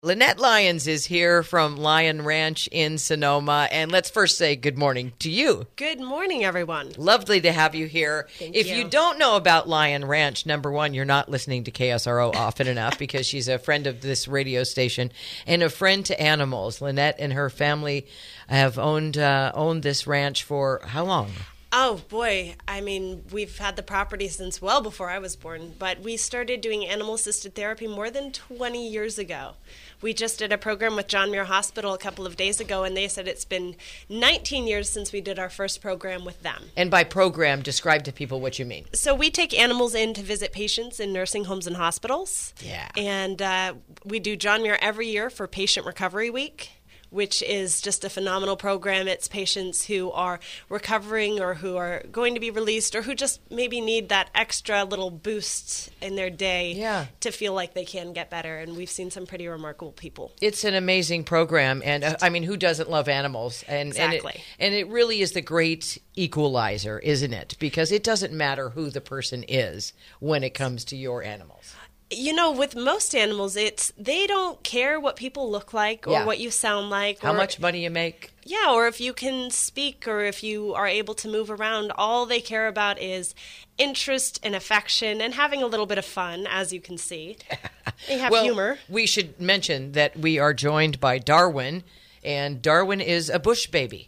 Lynette Lyons is here from Lion Ranch in Sonoma. And let's first say good morning to you. Good morning, everyone. Lovely to have you here. If you don't know about Lion Ranch, number one, you're not listening to KSRO often enough because she's a friend of this radio station and a friend to animals. Lynette and her family have owned this ranch for how long? Oh, boy. I mean, we've had the property since well before I was born, but we started doing animal-assisted therapy more than 20 years ago. We just did a program with John Muir Hospital a couple of days ago, and they said it's been 19 years since we did our first program with them. And by program, describe to people what you mean. So we take animals in to visit patients in nursing homes and hospitals. Yeah. And we do John Muir every year for Patient Recovery Week, which is just a phenomenal program. It's patients who are recovering or who are going to be released or who just maybe need that extra little boost in their day to feel like they can get better. And we've seen some pretty remarkable people. It's an amazing program. And I mean, who doesn't love animals? Exactly. And it really is the great equalizer, isn't it? Because it doesn't matter who the person is when it comes to your animals. You know, with most animals, they don't care what people look like or what you sound like. How much money you make. Yeah, or if you can speak or if you are able to move around. All they care about is interest and affection and having a little bit of fun, as you can see. They have humor. We should mention that we are joined by Darwin, and Darwin is a bush baby.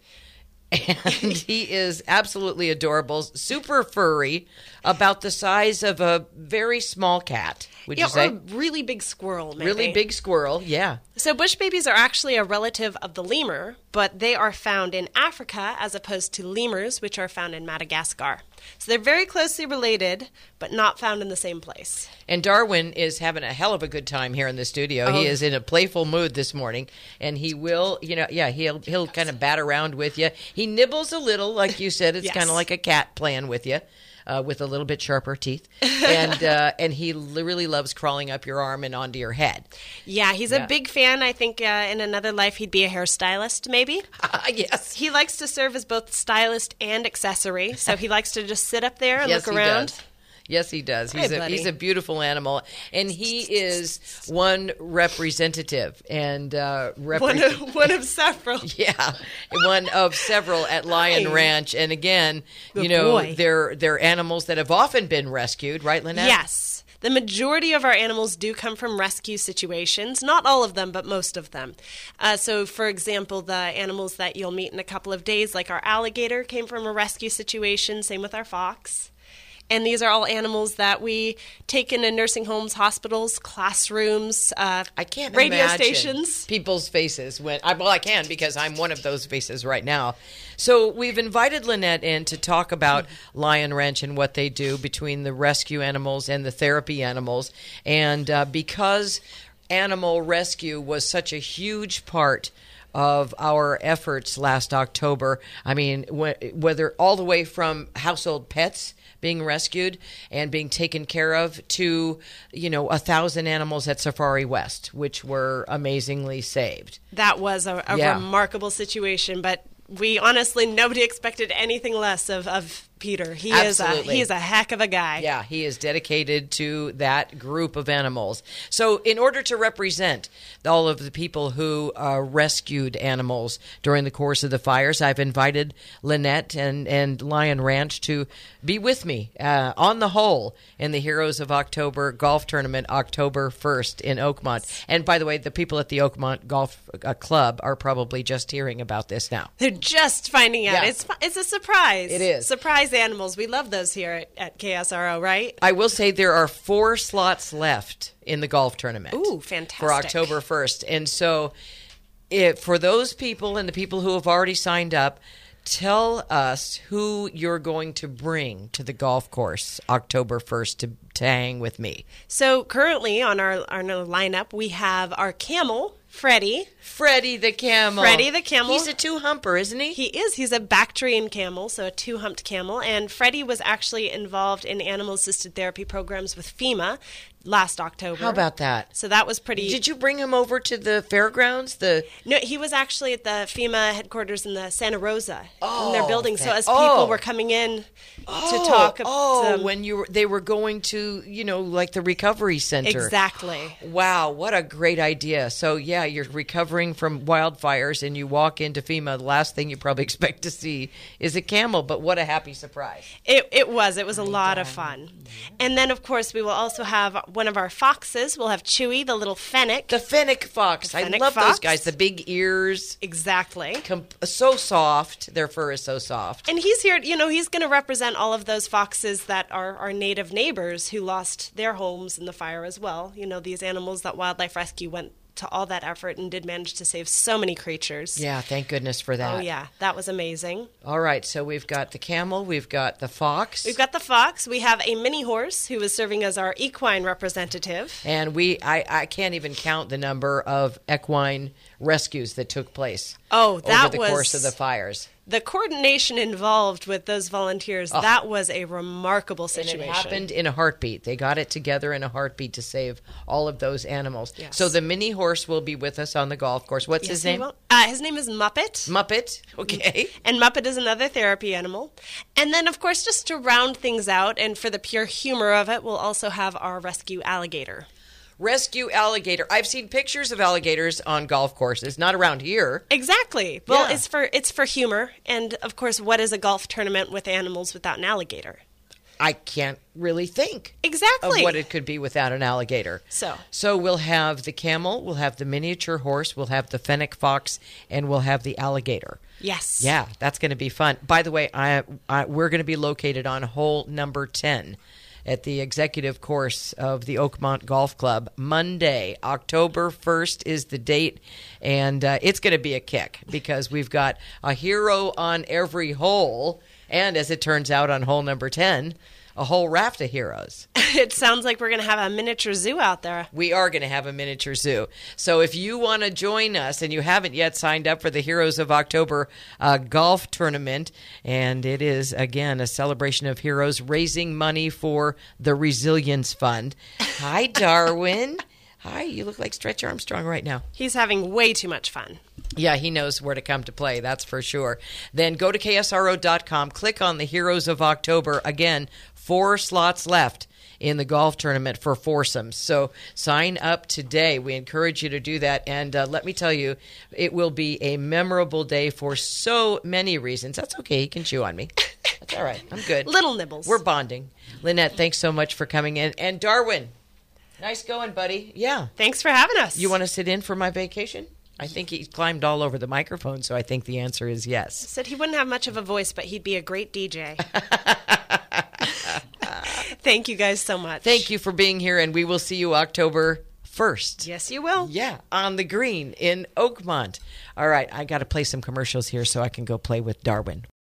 And he is absolutely adorable, super furry, about the size of a very small cat, would you say? Or a really big squirrel, maybe. Really big squirrel, yeah. So bush babies are actually a relative of the lemur, but they are found in Africa as opposed to lemurs, which are found in Madagascar. So they're very closely related, but not found in the same place. And Darwin is having a hell of a good time here in the studio. He is in a playful mood this morning, and he will, he'll kind of bat around with you. He nibbles a little, like you said. It's kind of like a cat playing with you. With a little bit sharper teeth, and he really loves crawling up your arm and onto your head. Yeah, he's a big fan. I think in another life he'd be a hairstylist, maybe. Yes. He likes to serve as both stylist and accessory, so he likes to just sit up there and look around. Does. Yes, he does. He's a beautiful animal, and he is one representative and one of several. Yeah, one of several at Lion Ranch. And again, they're animals that have often been rescued, right, Lynette? Yes. The majority of our animals do come from rescue situations. Not all of them, but most of them. So, for example, the animals that you'll meet in a couple of days, like our alligator, came from a rescue situation. Same with our fox. And these are all animals that we take into nursing homes, hospitals, classrooms, I can't radio imagine stations. People's faces I can because I'm one of those faces right now. So we've invited Lynette in to talk about Lion Ranch and what they do between the rescue animals and the therapy animals. And because animal rescue was such a huge part of our efforts last October, I mean, whether all the way from household pets being rescued and being taken care of to, 1,000 animals at Safari West, which were amazingly saved. That was a remarkable situation, but we honestly, nobody expected anything less of Peter. He is a heck of a guy. Yeah, he is dedicated to that group of animals. So in order to represent all of the people who rescued animals during the course of the fires, I've invited Lynette and Lion Ranch to be with me on the hole in the Heroes of October golf tournament, October 1st in Oakmont. And by the way, the people at the Oakmont Golf Club are probably just hearing about this now. They're just finding out. Yeah. It's a surprise. It is. Surprise animals. We love those here at KSRO, right? I will say there are 4 slots left in the golf tournament. Ooh, fantastic. For October 1st. And so for those people and the people who have already signed up, tell us who you're going to bring to the golf course October 1st to hang with me. So currently on our lineup, we have our camel, Freddie. Freddie the camel. Freddie the camel. He's a 2-humper, isn't he? He is. He's a Bactrian camel, so a 2-humped camel. And Freddie was actually involved in animal-assisted therapy programs with FEMA. last October. How about that? So that was pretty... Did you bring him over to the fairgrounds? No, he was actually at the FEMA headquarters in the Santa Rosa in their building. So as Oh. people were coming in to talk to them, when they were going to, like the recovery center. exactly. Wow, what a great idea. So, yeah, you're recovering from wildfires and you walk into FEMA. The last thing you probably expect to see is a camel, but what a happy surprise. It was a lot of fun. And then, of course, we will also have one of our foxes. We'll have Chewy, the little fennec. The fennec fox. Fennec I love fox. those guys. The big ears. Exactly. So soft. Their fur is so soft. And he's here, he's going to represent all of those foxes that are our native neighbors who lost their homes in the fire as well. These animals that Wildlife Rescue went to all that effort and did manage to save so many creatures. Yeah, thank goodness for that. Oh, yeah. That was amazing. All right, so we've got the camel, we've got the fox. We've got the fox. We have a mini horse who is serving as our equine representative. And I can't even count the number of equine rescues that took place over the course of the fires. The coordination involved with those volunteers, that was a remarkable situation. And it happened in a heartbeat. They got it together in a heartbeat to save all of those animals. Yes. So the mini horse will be with us on the golf course. What's his name? His name is Muppet. Muppet. Okay. And Muppet is another therapy animal. And then, of course, just to round things out and for the pure humor of it, we'll also have our rescue alligator. Rescue alligator. I've seen pictures of alligators on golf courses, not around here. Exactly. Well, Yeah. it's for humor. And, of course, what is a golf tournament with animals without an alligator? I can't really think Exactly. of what it could be without an alligator. So we'll have the camel, we'll have the miniature horse, we'll have the fennec fox, and we'll have the alligator. Yes. Yeah, that's going to be fun. By the way, we're going to be located on hole number 10 at the executive course of the Oakmont Golf Club. Monday, October 1st is the date, and it's going to be a kick because we've got a hero on every hole, and as it turns out on hole number 10, a whole raft of heroes. It sounds like we're going to have a miniature zoo out there. We are going to have a miniature zoo. So if you want to join us and you haven't yet signed up for the Heroes of October golf tournament, and it is, again, a celebration of heroes raising money for the Resilience Fund. Hi, Darwin. Hi, you look like Stretch Armstrong right now. He's having way too much fun. Yeah, he knows where to come to play, that's for sure. Then go to KSRO.com, click on the Heroes of October. Again, 4 slots left in the golf tournament for foursomes. So sign up today. We encourage you to do that. And let me tell you, it will be a memorable day for so many reasons. That's okay. You can chew on me. That's all right. I'm good. Little nibbles. We're bonding. Lynette, thanks so much for coming in. And Darwin, nice going, buddy. Yeah. Thanks for having us. You want to sit in for my vacation? I think he climbed all over the microphone, so I think the answer is yes. Said he wouldn't have much of a voice, but he'd be a great DJ. Thank you guys so much. Thank you for being here, and we will see you October 1st. Yes, you will. Yeah, on the green in Oakmont. All right, I got to play some commercials here so I can go play with Darwin.